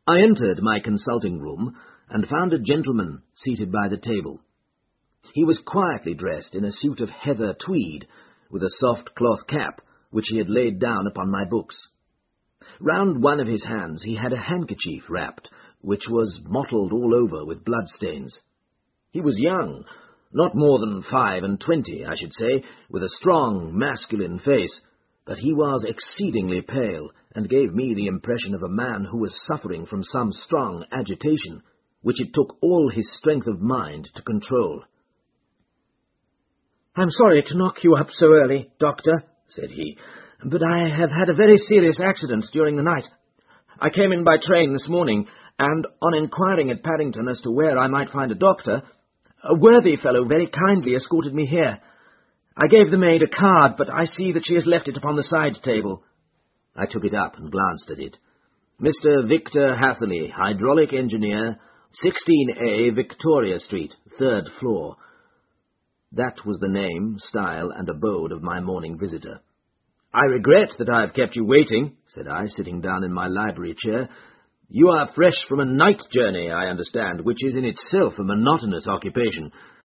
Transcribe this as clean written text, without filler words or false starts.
I entered my consulting room and found a gentleman seated by the table. He was quietly dressed in a suit of heather tweed, with a soft cloth cap, which he had laid down upon my books. Round one of his hands he had a handkerchief wrapped, which was mottled all over with bloodstains. He was young, not more than 25, I should say, with a strong, masculine face, but he was exceedingly pale, and gave me the impression of a man who was suffering from some strong agitation, which it took all his strength of mind to control. "I'm sorry to knock you up so early, Doctor," said he, "but I have had a very serious accident during the night. I came in by train this morning, and on inquiring at Paddington as to where I might find a doctor, a worthy fellow very kindly escorted me here. I gave the maid a card, but I see that she has left it upon the side table." I took it up and glanced at it. "Mr. Victor Hatherley, hydraulic engineer, 16A, Victoria Street, 3rd floor." That was the name, style, and abode of my morning visitor. "I regret that I have kept you waiting," said I, sitting down in my library chair. "You are fresh from a night journey, I understand, which is in itself a monotonous occupation.